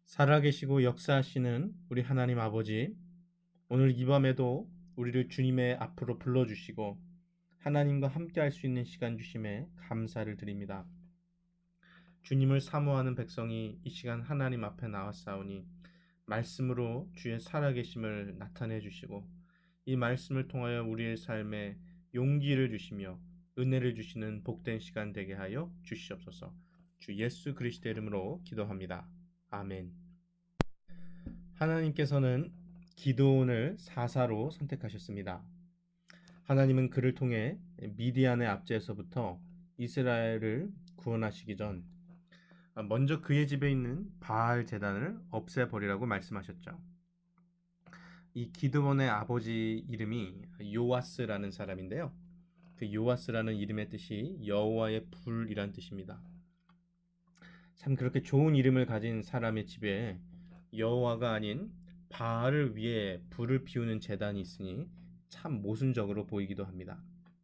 살아계시고 역사하시는 우리 하나님 아버지, 오늘 이 밤에도 우리를 주님의 앞으로 불러주시고 하나님과 함께 할 수 있는 시간 주심에 감사를 드립니다. 주님을 사모하는 백성이 이 시간 하나님 앞에 나왔사오니 말씀으로 주의 살아계심을 나타내 주시고 이 말씀을 통하여 우리의 삶에 용기를 주시며 은혜를 주시는 복된 시간 되게 하여 주시옵소서. 주 예수 그리스도의 이름으로 기도합니다. 아멘. 하나님께서는 기드온을 사사로 선택하셨습니다. 하나님은 그를 통해 미디안의 압제에서부터 이스라엘을 구원하시기 전 먼저 그의 집에 있는 바알 제단을 없애버리라고 말씀하셨죠. 이 기드온의 아버지 이름이 요아스라는 사람인데요. 그 요아스라는 이름의 뜻이 여호와의 불이란 뜻입니다. 참 그렇게 좋은 이름을 가진 사람의 집에 여호와가 아닌 바알을 위해 불을 피우는 제단이 있으니 참 모순적으로 보이기도 합니다.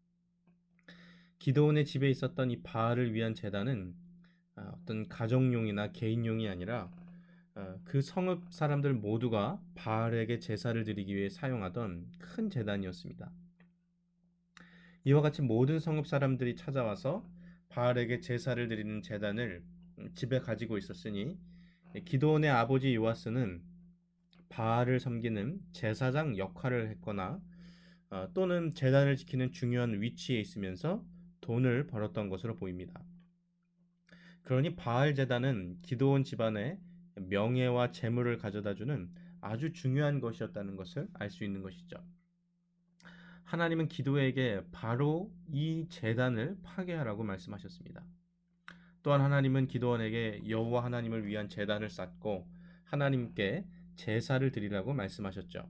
기드온의 집에 있었던 이 바알을 위한 제단은 어떤 가정용이나 개인용이 아니라 그 성읍 사람들 모두가 바알에게 제사를 드리기 위해 사용하던 큰 제단이었습니다. 이와 같이 모든 성읍 사람들이 찾아와서 바알에게 제사를 드리는 제단을 집에 가지고 있었으니 기드온의 아버지 요아스는 바알을 섬기는 제사장 역할을 했거나 또는 제단을 지키는 중요한 위치에 있으면서 돈을 벌었던 것으로 보입니다. 그러니 바알 제단은 기드온 집안의 명예와 재물을 가져다주는 아주 중요한 것이었다는 것을 알 수 있는 것이죠. 하나님은 기드온에게 바로 이 제단을 파괴하라고 말씀하셨습니다. 또한 하나님은 기드온에게 여호와 하나님을 위한 제단을 쌓고 하나님께 제사를 드리라고 말씀하셨죠.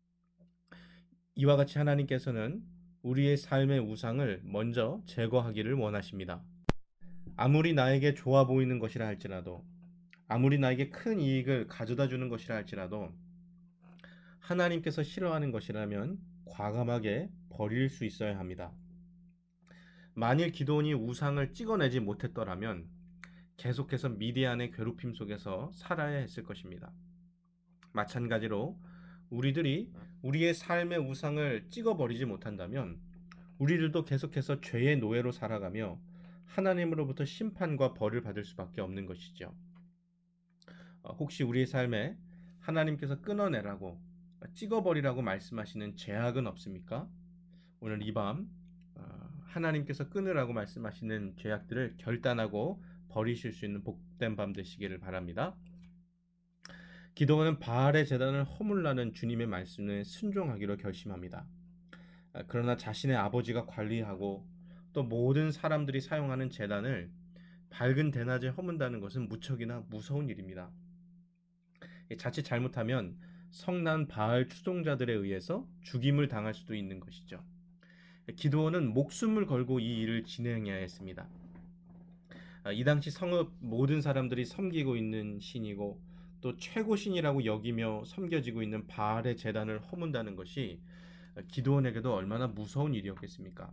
이와 같이 하나님께서는 우리의 삶의 우상을 먼저 제거하기를 원하십니다. 아무리 나에게 좋아 보이는 것이라 할지라도, 아무리 나에게 큰 이익을 가져다 주는 것이라 할지라도 하나님께서 싫어하는 것이라면 과감하게 버릴 수 있어야 합니다. 만일 기드온이 우상을 찍어내지 못했더라면 계속해서 미디안의 괴롭힘 속에서 살아야 했을 것입니다. 마찬가지로 우리들이 우리의 삶의 우상을 찍어버리지 못한다면 우리들도 계속해서 죄의 노예로 살아가며 하나님으로부터 심판과 벌을 받을 수밖에 없는 것이죠. 혹시 우리의 삶에 하나님께서 끊어내라고 찍어버리라고 말씀하시는 죄악은 없습니까? 오늘 이 밤 하나님께서 끊으라고 말씀하시는 죄악들을 결단하고 버리실 수 있는 복된 밤 되시기를 바랍니다. 기드온은 바알의 제단을 허물라는 주님의 말씀에 순종하기로 결심합니다. 그러나 자신의 아버지가 관리하고 또 모든 사람들이 사용하는 제단을 밝은 대낮에 허문다는 것은 무척이나 무서운 일입니다. 자칫 잘못하면 성난 바알 추종자들에 의해서 죽임을 당할 수도 있는 것이죠. 기드온은 목숨을 걸고 이 일을 진행해야 했습니다. 이 당시 성읍 모든 사람들이 섬기고 있는 신이고 또 최고 신이라고 여기며 섬겨지고 있는 바알의 제단을 허문다는 것이 기드온에게도 얼마나 무서운 일이었겠습니까?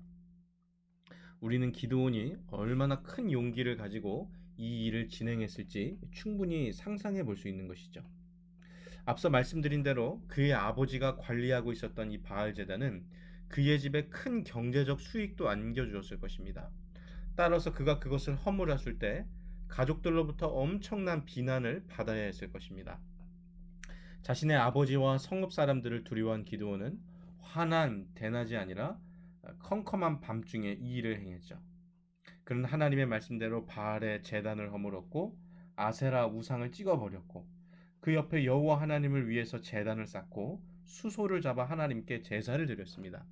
우리는 기드온이 얼마나 큰 용기를 가지고 이 일을 진행했을지 충분히 상상해 볼 수 있는 것이죠. 앞서 말씀드린 대로 그의 아버지가 관리하고 있었던 이 바알 제단은 그의 집에 큰 경제적 수익도 안겨주었을 것입니다. 따라서 그가 그것을 허물었을 때 가족들로부터 엄청난 비난을 받아야 했을 것입니다. 자신의 아버지와 성읍 사람들을 두려워한 기드온은 환한 대낮이 아니라 컴컴한 밤중에 이 일을 행했죠. 그는 하나님의 말씀대로 바알의 제단을 허물었고 아세라 우상을 찍어버렸고 그 옆에 여호와 하나님을 위해서 제단을 쌓고 수소를 잡아 하나님께 제사를 드렸습니다.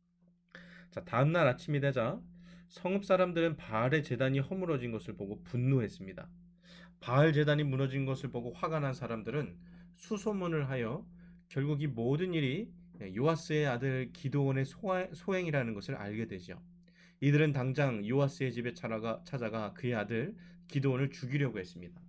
다음날 아침이 되자 성읍 사람들은 바알의 제단이 허물어진 것을 보고 분노했습니다. 바알 제단이 무너진 것을 보고 화가 난 사람들은 수소문을 하여 결국 이 모든 일이 요아스의 아들 기드온의 소행이라는 것을 알게 되죠. 이들은 당장 요아스의 집에 찾아가 그의 아들 기드온을 죽이려고 했습니다.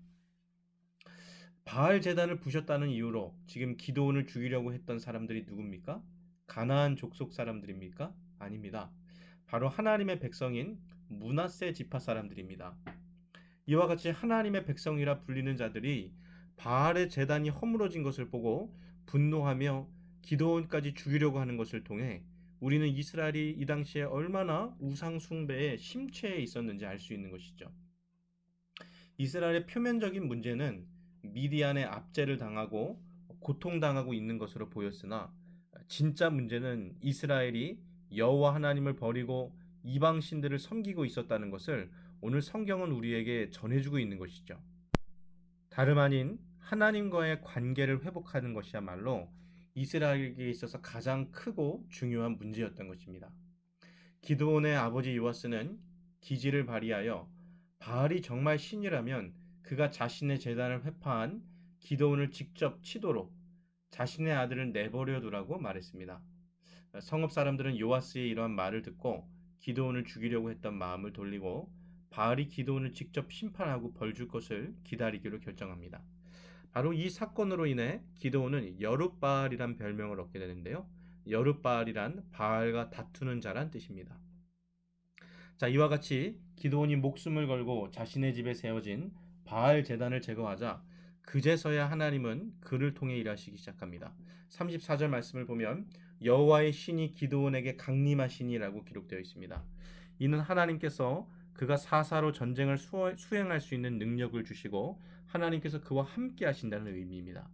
바알 제단을 부셨다는 이유로 지금 기드온을 죽이려고 했던 사람들이 누굽니까? 가나안 족속 사람들입니까? 아닙니다. 바로 하나님의 백성인 므낫세 지파 사람들입니다. 이와 같이 하나님의 백성이라 불리는 자들이 바알의 제단이 허물어진 것을 보고 분노하며 기드온까지 죽이려고 하는 것을 통해 우리는 이스라엘이 이 당시에 얼마나 우상 숭배에 심취해 있었는지 알 수 있는 것이죠. 이스라엘의 표면적인 문제는 미디안의 압제를 당하고 고통당하고 있는 것으로 보였으나 진짜 문제는 이스라엘이 여호와 하나님을 버리고 이방 신들을 섬기고 있었다는 것을 오늘 성경은 우리에게 전해주고 있는 것이죠. 다름 아닌 하나님과의 관계를 회복하는 것이야말로 이스라엘에게 있어서 가장 크고 중요한 문제였던 것입니다. 기드온의 아버지 요아스는 기지를 발휘하여 바알이 정말 신이라면 그가 자신의 제단을 회파한 기드온을 직접 치도록 자신의 아들을 내버려 두라고 말했습니다. 성읍 사람들은 요아스의 이러한 말을 듣고 기드온을 죽이려고 했던 마음을 돌리고 바알이 기드온을 직접 심판하고 벌 줄 것을 기다리기로 결정합니다. 바로 이 사건으로 인해 기드온은 여룻바알이란 별명을 얻게 되는데요. 여룻바알이란 바알과 다투는 자란 뜻입니다. 자, 이와 같이 기드온이 목숨을 걸고 자신의 집에 세워진 바알 제단을 제거하자 그제서야 하나님은 그를 통해 일하시기 시작합니다. 34절 말씀을 보면 여호와의 신이 기드온에게 강림하시니라고 기록되어 있습니다. 이는 하나님께서 그가 사사로 전쟁을 수행할 수 있는 능력을 주시고 하나님께서 그와 함께 하신다는 의미입니다.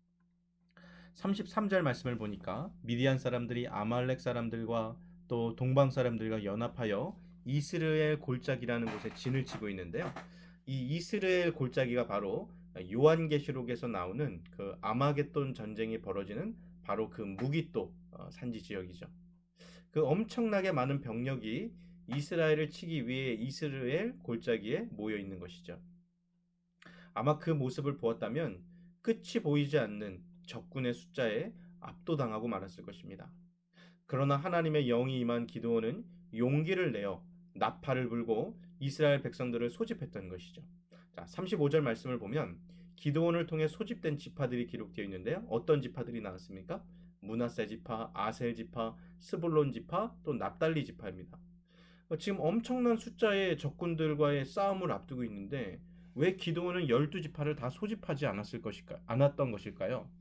33절 말씀을 보니까 미디안 사람들이 아말렉 사람들과 또 동방 사람들과 연합하여 이스르엘 골짜기라는 곳에 진을 치고 있는데요. 이 이스르엘 골짜기가 바로 요한계시록에서 나오는 그 아마겟돈 전쟁이 벌어지는 바로 그 무기또 산지 지역이죠. 그 엄청나게 많은 병력이 이스라엘을 치기 위해 이스라엘 골짜기에 모여 있는 것이죠. 아마 그 모습을 보았다면 끝이 보이지 않는 적군의 숫자에 압도당하고 말았을 것입니다. 그러나 하나님의 영이 임한 기드온은 용기를 내어 나팔을 불고 이스라엘 백성들을 소집했던 것이죠. 자, 35절 말씀을 보면 기드온을 통해 소집된 지파들이 기록되어 있는데요. 어떤 지파들이 나왔습니까? 므낫세 지파, 아셀 지파, 스불론 지파, 또 납달리 지파입니다. 지금 엄청난 숫자의 적군들과의 싸움을 앞두고 있는데 왜 기드온은 12지파를 다 소집하지 않았던 것일까요?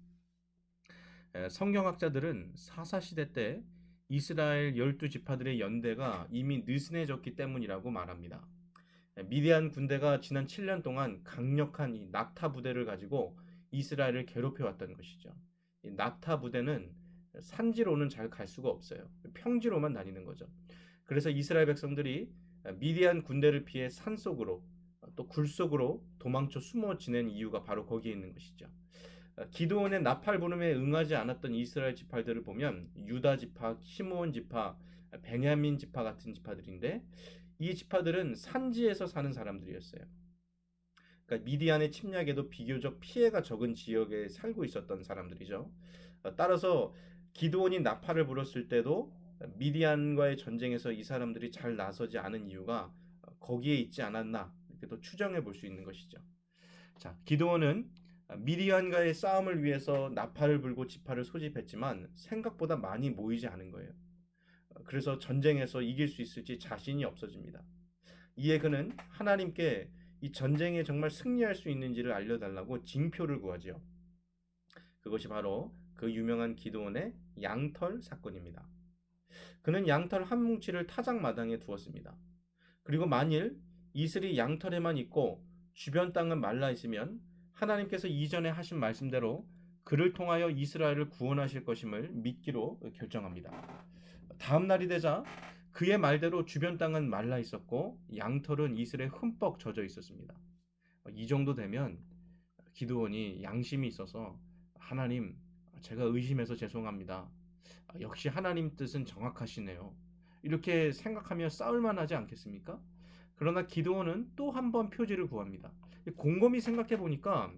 성경학자들은 사사시대 때 이스라엘 12지파들의 연대가 이미 느슨해졌기 때문이라고 말합니다. 미디안 군대가 지난 7년 동안 강력한 이 낙타 부대를 가지고 이스라엘을 괴롭혀왔던 것이죠. 이 낙타 부대는 산지로는 잘 갈 수가 없어요. 평지로만 다니는 거죠. 그래서 이스라엘 백성들이 미디안 군대를 피해 산속으로 또 굴속으로 도망쳐 숨어 지낸 이유가 바로 거기에 있는 것이죠. 기드온의 나팔 부름에 응하지 않았던 이스라엘 지파들을 보면 유다 지파, 시므온 지파, 베냐민 지파 같은 지파들인데 이 지파들은 산지에서 사는 사람들이었어요. 그러니까 미디안의 침략에도 비교적 피해가 적은 지역에 살고 있었던 사람들이죠. 따라서 기드온이 나팔을 불었을 때도 미디안과의 전쟁에서 이 사람들이 잘 나서지 않은 이유가 거기에 있지 않았나 이렇게 또 추정해 볼 수 있는 것이죠. 자, 기드온은 미디안과의 싸움을 위해서 나팔을 불고 지파를 소집했지만 생각보다 많이 모이지 않은 거예요. 그래서 전쟁에서 이길 수 있을지 자신이 없어집니다. 이에 그는 하나님께 이 전쟁에 정말 승리할 수 있는지를 알려달라고 징표를 구하지요. 그것이 바로 그 유명한 기드온의 양털 사건입니다. 그는 양털 한 뭉치를 타작마당에 두었습니다. 그리고 만일 이슬이 양털에만 있고 주변 땅은 말라 있으면 하나님께서 이전에 하신 말씀대로 그를 통하여 이스라엘을 구원하실 것임을 믿기로 결정합니다. 다음 날이 되자 그의 말대로 주변 땅은 말라 있었고 양털은 이슬에 흠뻑 젖어 있었습니다. 이 정도 되면 기드온이 양심이 있어서 하나님, 제가 의심해서 죄송합니다. 역시 하나님 뜻은 정확하시네요. 이렇게 생각하며 싸울 만하지 않겠습니까? 그러나 기드온은 또 한 번 표지를 구합니다. 곰곰이 생각해 보니까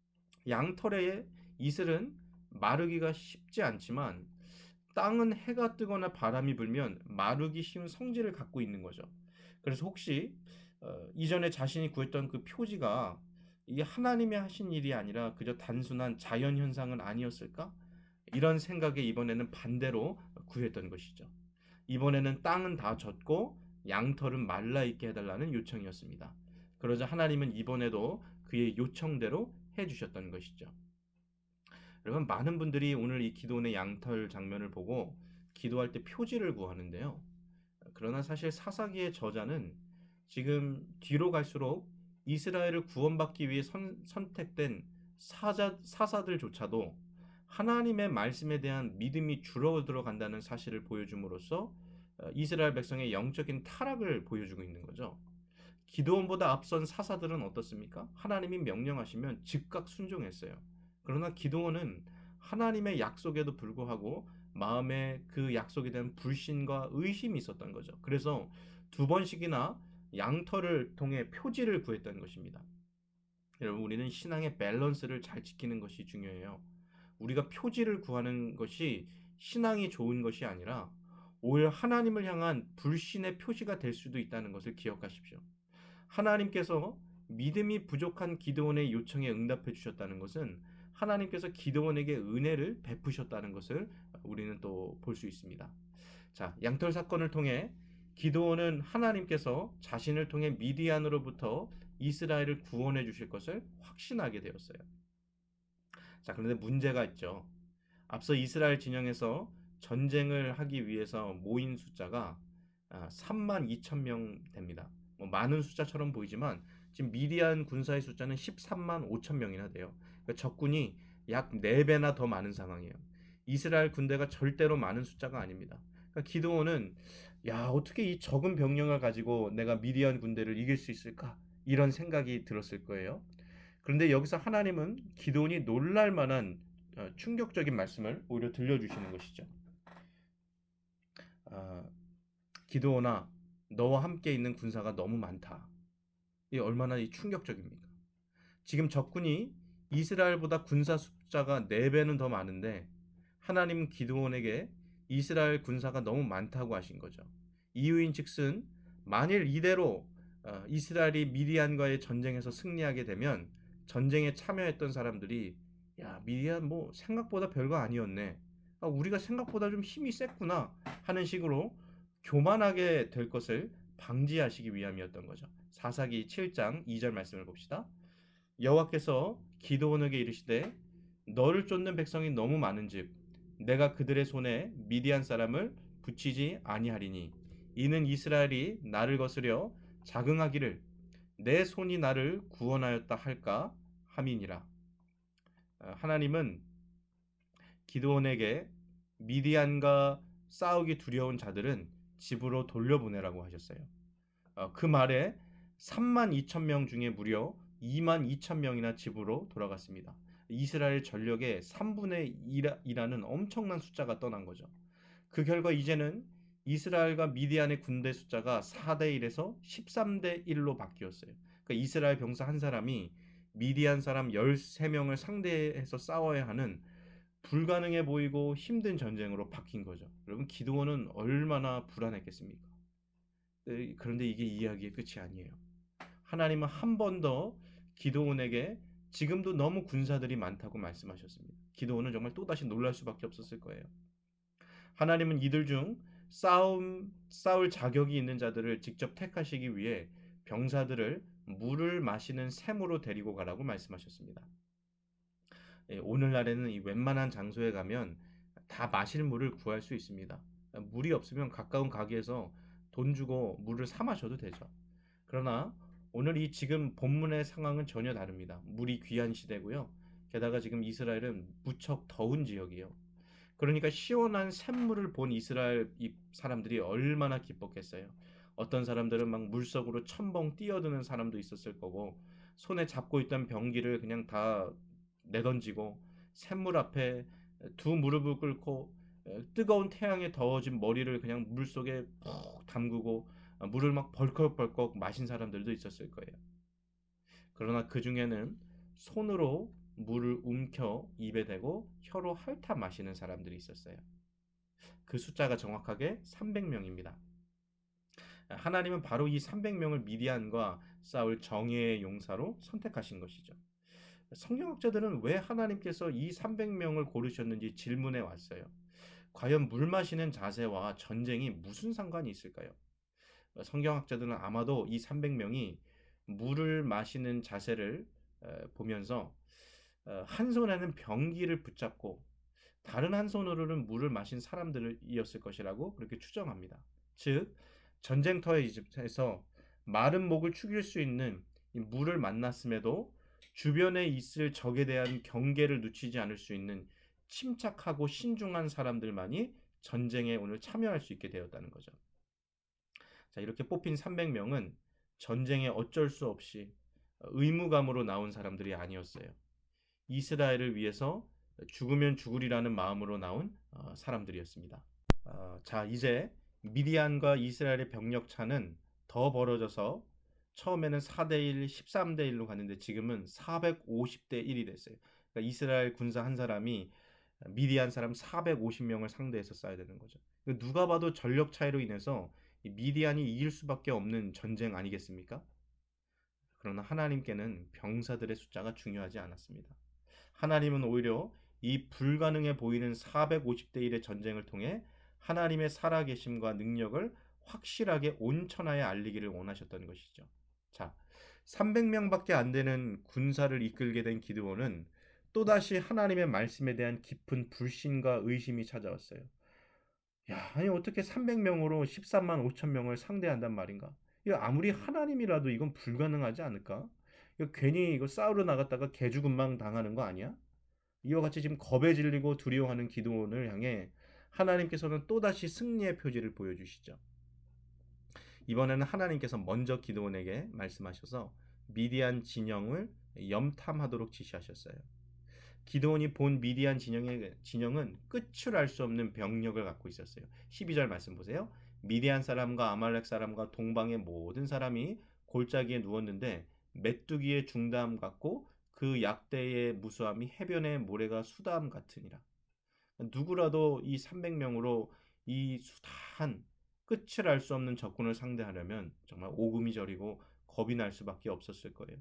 양털의 이슬은 마르기가 쉽지 않지만 땅은 해가 뜨거나 바람이 불면 마르기 쉬운 성질을 갖고 있는 거죠. 그래서 혹시 이전에 자신이 구했던 그 표지가 이게 하나님이 하신 일이 아니라 그저 단순한 자연 현상은 아니었을까? 이런 생각에 이번에는 반대로 구했던 것이죠. 이번에는 땅은 다 젖고 양털은 말라 있게 해달라는 요청이었습니다. 그러자 하나님은 이번에도 그의 요청대로 주셨던 것이죠. 여러분, 많은 분들이 오늘 이 기도원의 양털 장면을 보고 기도할 때 표지를 구하는데요. 그러나 사실 사사기의 저자는 지금 뒤로 갈수록 이스라엘을 구원받기 위해 선택된 사사들조차도 하나님의 말씀에 대한 믿음이 줄어들어 간다는 사실을 보여줌으로써 이스라엘 백성의 영적인 타락을 보여주고 있는 거죠. 기드온보다 앞선 사사들은 어떻습니까? 하나님이 명령하시면 즉각 순종했어요. 그러나 기드온은 하나님의 약속에도 불구하고 마음에 그 약속에 대한 불신과 의심이 있었던 거죠. 그래서 두 번씩이나 양털을 통해 표지를 구했던 것입니다. 여러분, 우리는 신앙의 밸런스를 잘 지키는 것이 중요해요. 우리가 표지를 구하는 것이 신앙이 좋은 것이 아니라 오히려 하나님을 향한 불신의 표시가 될 수도 있다는 것을 기억하십시오. 하나님께서 믿음이 부족한 기드온의 요청에 응답해 주셨다는 것은 하나님께서 기드온에게 은혜를 베푸셨다는 것을 우리는 또 볼 수 있습니다. 자, 양털 사건을 통해 기드온은 하나님께서 자신을 통해 미디안으로부터 이스라엘을 구원해 주실 것을 확신하게 되었어요. 자, 그런데 문제가 있죠. 앞서 이스라엘 진영에서 전쟁을 하기 위해서 모인 숫자가 3만 2천 명 됩니다. 많은 숫자처럼 보이지만 지금 미디안 군사의 숫자는 13만 5천 명이나 돼요. 그러니까 적군이 약 4배나 더 많은 상황이에요. 이스라엘 군대가 절대로 많은 숫자가 아닙니다. 그러니까 기드온은 어떻게 이 적은 병력을 가지고 내가 미디안 군대를 이길 수 있을까? 이런 생각이 들었을 거예요. 그런데 여기서 하나님은 기드온이 놀랄 만한 충격적인 말씀을 오히려 들려주시는 것이죠. 기드온아, 너와 함께 있는 군사가 너무 많다. 이게 얼마나 충격적입니까? 지금 적군이 이스라엘보다 군사 숫자가 4배는 더 많은데 하나님은 기드온에게 이스라엘 군사가 너무 많다고 하신 거죠. 이유인 즉슨 만일 이대로 이스라엘이 미디안과의 전쟁에서 승리하게 되면 전쟁에 참여했던 사람들이 미디안 생각보다 별거 아니었네. 우리가 생각보다 좀 힘이 셌구나 하는 식으로 교만하게 될 것을 방지하시기 위함이었던 거죠. 사사기 7장 2절 말씀을 봅시다. 여호와께서 기드온에게 이르시되 너를 쫓는 백성이 너무 많은즉 내가 그들의 손에 미디안 사람을 붙이지 아니하리니 이는 이스라엘이 나를 거스려 자긍하기를 내 손이 나를 구원하였다 할까 함이니라. 하나님은 기드온에게 미디안과 싸우기 두려운 자들은 집으로 돌려보내라고 하셨어요. 그 말에 3만 2천 명 중에 무려 2만 2천 명이나 집으로 돌아갔습니다. 이스라엘 전력의 3분의 1이라는 엄청난 숫자가 떠난 거죠. 그 결과 이제는 이스라엘과 미디안의 군대 숫자가 4대 1에서 13대 1로 바뀌었어요. 그러니까 이스라엘 병사 한 사람이 미디안 사람 13명을 상대해서 싸워야 하는 불가능해 보이고 힘든 전쟁으로 바뀐 거죠. 여러분, 기드온은 얼마나 불안했겠습니까? 그런데 이게 이야기의 끝이 아니에요. 하나님은 한 번 더 기드온에게 지금도 너무 군사들이 많다고 말씀하셨습니다. 기드온은 정말 또다시 놀랄 수밖에 없었을 거예요. 하나님은 이들 중 싸울 자격이 있는 자들을 직접 택하시기 위해 병사들을 물을 마시는 샘으로 데리고 가라고 말씀하셨습니다. 오늘날에는 이 웬만한 장소에 가면 다 마실 물을 구할 수 있습니다. 물이 없으면 가까운 가게에서 돈 주고 물을 사 마셔도 되죠. 그러나 오늘 이 지금 본문의 상황은 전혀 다릅니다. 물이 귀한 시대고요. 게다가 지금 이스라엘은 무척 더운 지역이에요. 그러니까 시원한 샘물을 본 이스라엘 사람들이 얼마나 기뻤겠어요. 어떤 사람들은 막 물속으로 첨벙 뛰어드는 사람도 있었을 거고 손에 잡고 있던 병기를 그냥 다 내던지고 샘물 앞에 두 무릎을 꿇고 뜨거운 태양에 더워진 머리를 그냥 물속에 푹 담그고 물을 막 벌컥벌컥 마신 사람들도 있었을 거예요. 그러나 그 중에는 손으로 물을 움켜 입에 대고 혀로 핥아 마시는 사람들이 있었어요. 그 숫자가 정확하게 300명입니다. 하나님은 바로 이 300명을 미디안과 싸울 정예의 용사로 선택하신 것이죠. 성경학자들은 왜 하나님께서 이 300명을 고르셨는지 질문해 왔어요. 과연 물 마시는 자세와 전쟁이 무슨 상관이 있을까요? 성경학자들은 아마도 이 300명이 물을 마시는 자세를 보면서 한 손에는 병기를 붙잡고 다른 한 손으로는 물을 마신 사람들이었을 것이라고 그렇게 추정합니다. 즉 전쟁터에서 마른 목을 축일 수 있는 이 물을 만났음에도 주변에 있을 적에 대한 경계를 늦추지 않을 수 있는 침착하고 신중한 사람들만이 전쟁에 오늘 참여할 수 있게 되었다는 거죠. 자, 이렇게 뽑힌 300명은 전쟁에 어쩔 수 없이 의무감으로 나온 사람들이 아니었어요. 이스라엘을 위해서 죽으면 죽으리라는 마음으로 나온 사람들이었습니다. 자, 이제 미디안과 이스라엘의 병력 차는 더 벌어져서 처음에는 4대1, 13대1로 갔는데 지금은 450대 1이 됐어요. 그러니까 이스라엘 군사 한 사람이 미디안 사람 450명을 상대해서 싸야 되는 거죠. 누가 봐도 전력 차이로 인해서 미디안이 이길 수밖에 없는 전쟁 아니겠습니까? 그러나 하나님께는 병사들의 숫자가 중요하지 않았습니다. 하나님은 오히려 이 불가능해 보이는 450대 1의 전쟁을 통해 하나님의 살아계심과 능력을 확실하게 온 천하에 알리기를 원하셨던 것이죠. 자, 300명밖에 안 되는 군사를 이끌게 된 기드온은 또다시 하나님의 말씀에 대한 깊은 불신과 의심이 찾아왔어요. 야, 아니 어떻게 300명으로 13만 5천 명을 상대한단 말인가? 이거 아무리 하나님이라도 이건 불가능하지 않을까? 이거 괜히 이거 싸우러 나갔다가 개죽음망 당하는 거 아니야? 이와 같이 지금 겁에 질리고 두려워하는 기드온을 향해 하나님께서는 또다시 승리의 표지를 보여주시죠. 이번에는 하나님께서 먼저 기드온에게 말씀하셔서 미디안 진영을 염탐하도록 지시하셨어요. 기드온이 본 미디안 진영은 끝을 알 수 없는 병력을 갖고 있었어요. 12절 말씀 보세요. 미디안 사람과 아말렉 사람과 동방의 모든 사람이 골짜기에 누웠는데 메뚜기의 중담 같고 그 약대의 무수함이 해변의 모래가 수담 같으니라. 누구라도 이 300명으로 이 숱한 끝을 알 수 없는 적군을 상대하려면 정말 오금이 저리고 겁이 날 수밖에 없었을 거예요.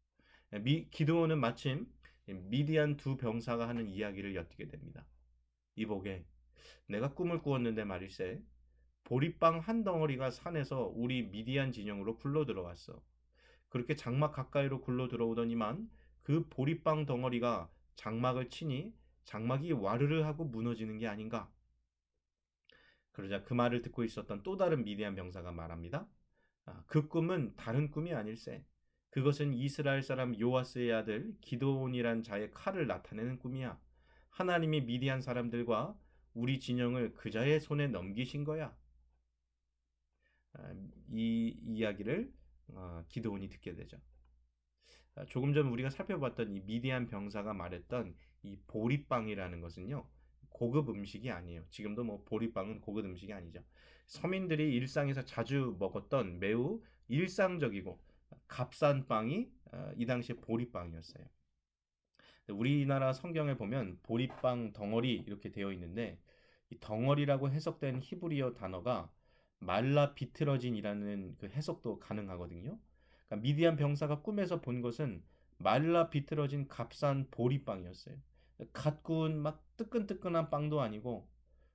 기드온은 마침 미디안 두 병사가 하는 이야기를 엿듣게 됩니다. 이복에 내가 꿈을 꾸었는데 말일세 보리빵 한 덩어리가 산에서 우리 미디안 진영으로 굴러 들어왔어. 그렇게 장막 가까이로 굴러 들어오더니만 그 보리빵 덩어리가 장막을 치니 장막이 와르르 하고 무너지는 게 아닌가. 그러자 그 말을 듣고 있었던 또 다른 미디안 병사가 말합니다. 그 꿈은 다른 꿈이 아닐세. 그것은 이스라엘 사람 요아스의 아들 기드온이란 자의 칼을 나타내는 꿈이야. 하나님이 미디안 사람들과 우리 진영을 그 자의 손에 넘기신 거야. 이 이야기를 기드온이 듣게 되죠. 조금 전 우리가 살펴봤던 이 미디안 병사가 말했던 이 보리빵이라는 것은요. 고급 음식이 아니에요. 지금도 뭐 보리빵은 고급 음식이 아니죠. 서민들이 일상에서 자주 먹었던 매우 일상적이고 값싼 빵이 이 당시에 보리빵이었어요. 우리나라 성경에 보면 보리빵 덩어리 이렇게 되어 있는데 이 덩어리라고 해석된 히브리어 단어가 말라 비틀어진이라는 그 해석도 가능하거든요. 그러니까 미디안 병사가 꿈에서 본 것은 말라 비틀어진 값싼 보리빵이었어요. 갓 구운 막 뜨끈뜨끈한 빵도 아니고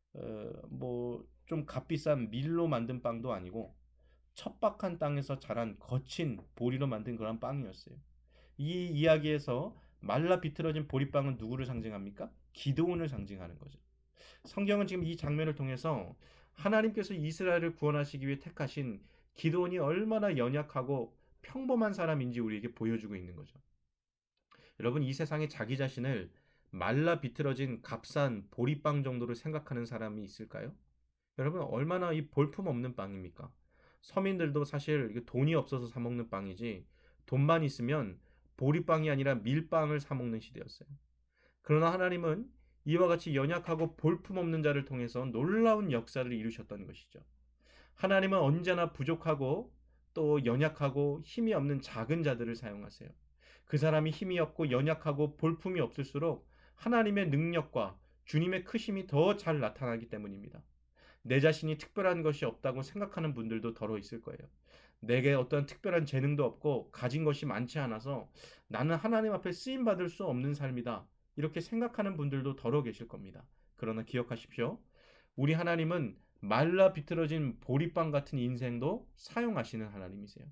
뭐 좀 값비싼 밀로 만든 빵도 아니고 척박한 땅에서 자란 거친 보리로 만든 그런 빵이었어요. 이 이야기에서 말라 비틀어진 보리빵은 누구를 상징합니까? 기드온을 상징하는 거죠. 성경은 지금 이 장면을 통해서 하나님께서 이스라엘을 구원하시기 위해 택하신 기드온이 얼마나 연약하고 평범한 사람인지 우리에게 보여주고 있는 거죠. 여러분, 이 세상에 자기 자신을 말라 비틀어진 값싼 보리빵 정도로 생각하는 사람이 있을까요? 여러분, 얼마나 이 볼품 없는 빵입니까? 서민들도 사실 돈이 없어서 사 먹는 빵이지 돈만 있으면 보리빵이 아니라 밀빵을 사 먹는 시대였어요. 그러나 하나님은 이와 같이 연약하고 볼품없는 자를 통해서 놀라운 역사를 이루셨던 것이죠. 하나님은 언제나 부족하고 또 연약하고 힘이 없는 작은 자들을 사용하세요. 그 사람이 힘이 없고 연약하고 볼품이 없을수록 하나님의 능력과 주님의 크심이 더 잘 나타나기 때문입니다. 내 자신이 특별한 것이 없다고 생각하는 분들도 더러 있을 거예요. 내게 어떤 특별한 재능도 없고 가진 것이 많지 않아서 나는 하나님 앞에 쓰임 받을 수 없는 삶이다. 이렇게 생각하는 분들도 더러 계실 겁니다. 그러나 기억하십시오. 우리 하나님은 말라 비틀어진 보리빵 같은 인생도 사용하시는 하나님이세요.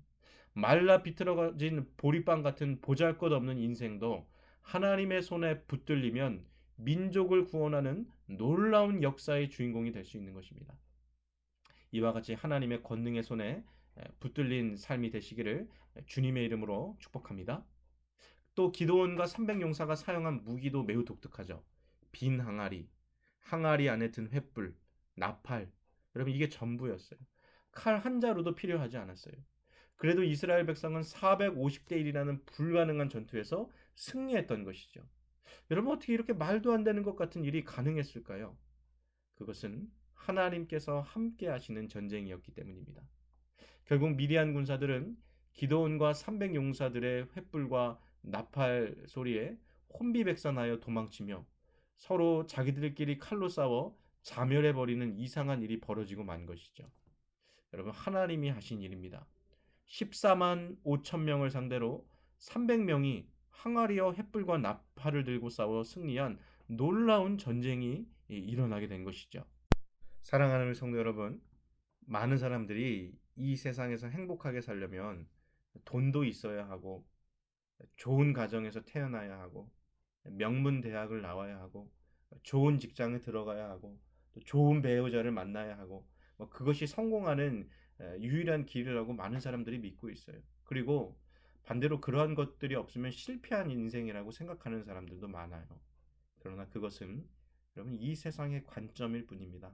말라 비틀어진 보리빵 같은 보잘것없는 인생도 하나님의 손에 붙들리면 민족을 구원하는 놀라운 역사의 주인공이 될 수 있는 것입니다. 이와 같이 하나님의 권능의 손에 붙들린 삶이 되시기를 주님의 이름으로 축복합니다. 또 기드온과 300용사가 사용한 무기도 매우 독특하죠. 빈 항아리, 항아리 안에 든 횃불, 나팔. 여러분 이게 전부였어요. 칼 한 자루도 필요하지 않았어요. 그래도 이스라엘 백성은 450대 1이라는 불가능한 전투에서 승리했던 것이죠. 여러분 어떻게 이렇게 말도 안 되는 것 같은 일이 가능했을까요? 그것은 하나님께서 함께 하시는 전쟁이었기 때문입니다. 결국 미디안 군사들은 기드온과 300용사들의 횃불과 나팔 소리에 혼비백산하여 도망치며 서로 자기들끼리 칼로 싸워 자멸해버리는 이상한 일이 벌어지고 만 것이죠. 여러분 하나님이 하신 일입니다. 14만 5천 명을 상대로 300명이 항아리와 횃불과 나팔을 들고 싸워 승리한 놀라운 전쟁이 일어나게 된 것이죠. 사랑하는 성도 여러분, 많은 사람들이 이 세상에서 행복하게 살려면 돈도 있어야 하고 좋은 가정에서 태어나야 하고 명문 대학을 나와야 하고 좋은 직장에 들어가야 하고 또 좋은 배우자를 만나야 하고 그것이 성공하는 유일한 길이라고 많은 사람들이 믿고 있어요. 그리고 반대로 그러한 것들이 없으면 실패한 인생이라고 생각하는 사람들도 많아요. 그러나 그것은 여러분 이 세상의 관점일 뿐입니다.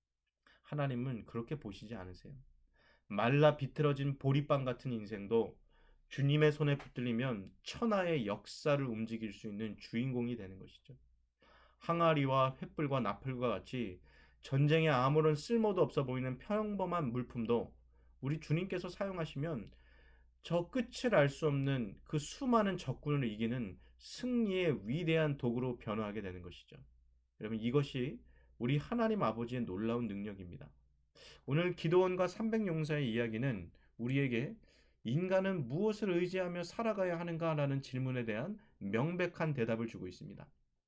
하나님은 그렇게 보시지 않으세요. 말라 비틀어진 보리빵 같은 인생도 주님의 손에 붙들리면 천하의 역사를 움직일 수 있는 주인공이 되는 것이죠. 항아리와 횃불과 나팔과 같이 전쟁에 아무런 쓸모도 없어 보이는 평범한 물품도 우리 주님께서 사용하시면 저 끝을 알 수 없는 그 수많은 적군을 이기는 승리의 위대한 도구로 변화하게 되는 것이죠. 여러분 이것이 우리 하나님 아버지의 놀라운 능력입니다. 오늘 기드온과 300용사의 이야기는 우리에게 인간은 무엇을 의지하며 살아가야 하는가라는 질문에 대한 명백한 대답을 주고 있습니다.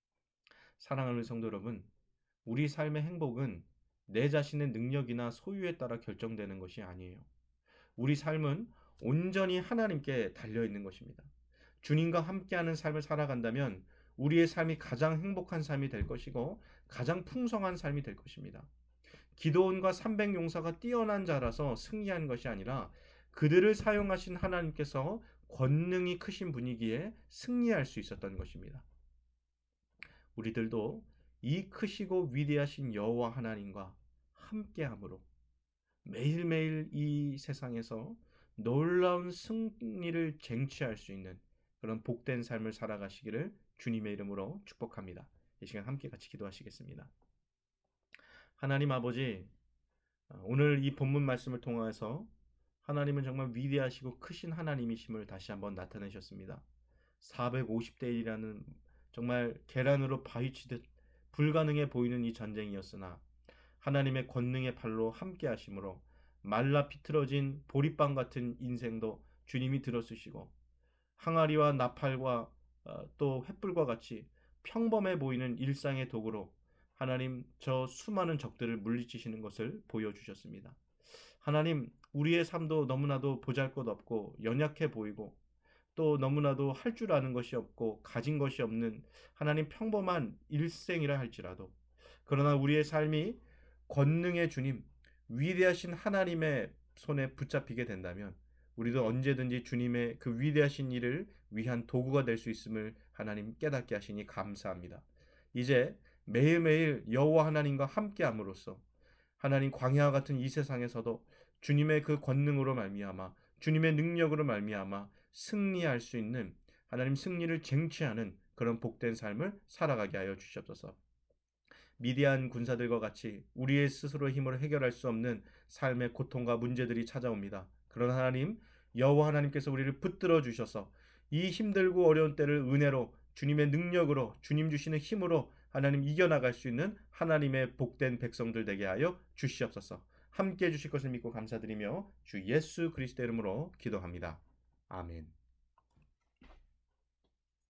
사랑하는 성도 여러분, 우리 삶의 행복은 내 자신의 능력이나 소유에 따라 결정되는 것이 아니에요. 우리 삶은 온전히 하나님께 달려 있는 것입니다. 주님과 함께하는 삶을 살아간다면 우리의 삶이 가장 행복한 삶이 될 것이고 가장 풍성한 삶이 될 것입니다. 기드온과 300용사가 뛰어난 자라서 승리한 것이 아니라 그들을 사용하신 하나님께서 권능이 크신 분이기에 승리할 수 있었던 것입니다. 우리들도 이 크시고 위대하신 여호와 하나님과 함께함으로 매일매일 이 세상에서 놀라운 승리를 쟁취할 수 있는 그런 복된 삶을 살아가시기를 주님의 이름으로 축복합니다. 이 시간 함께 같이 기도하시겠습니다. 하나님 아버지, 오늘 이 본문 말씀을 통해서 하나님은 정말 위대하시고 크신 하나님이심을 다시 한번 나타내셨습니다. 450대 1이라는 정말 계란으로 바위치듯 불가능해 보이는 이 전쟁이었으나 하나님의 권능의 팔로 함께 하심으로 말라 비틀어진 보리빵 같은 인생도 주님이 들어쓰시고 항아리와 나팔과 또 횃불과 같이 평범해 보이는 일상의 도구로 하나님 저 수많은 적들을 물리치시는 것을 보여주셨습니다. 하나님 우리의 삶도 너무나도 보잘것없고 연약해 보이고 또 너무나도 할 줄 아는 것이 없고 가진 것이 없는 하나님 평범한 일생이라 할지라도 그러나 우리의 삶이 권능의 주님 위대하신 하나님의 손에 붙잡히게 된다면 우리도 언제든지 주님의 그 위대하신 일을 위한 도구가 될 수 있음을 하나님 깨닫게 하시니 감사합니다. 이제 매일매일 여호와 하나님과 함께함으로써 하나님 광야와 같은 이 세상에서도 주님의 그 권능으로 말미암아 주님의 능력으로 말미암아 승리할 수 있는 하나님 승리를 쟁취하는 그런 복된 삶을 살아가게 하여 주시옵소서. 미디안 군사들과 같이 우리의 스스로 힘으로 해결할 수 없는 삶의 고통과 문제들이 찾아옵니다. 그러나 하나님 여호와 하나님께서 우리를 붙들어 주셔서 이 힘들고 어려운 때를 은혜로 주님의 능력으로 주님 주시는 힘으로 하나님 이겨나갈 수 있는 하나님의 복된 백성들 되게 하여 주시옵소서. 함께 해주실 것을 믿고 감사드리며 주 예수 그리스도 이름으로 기도합니다. 아멘.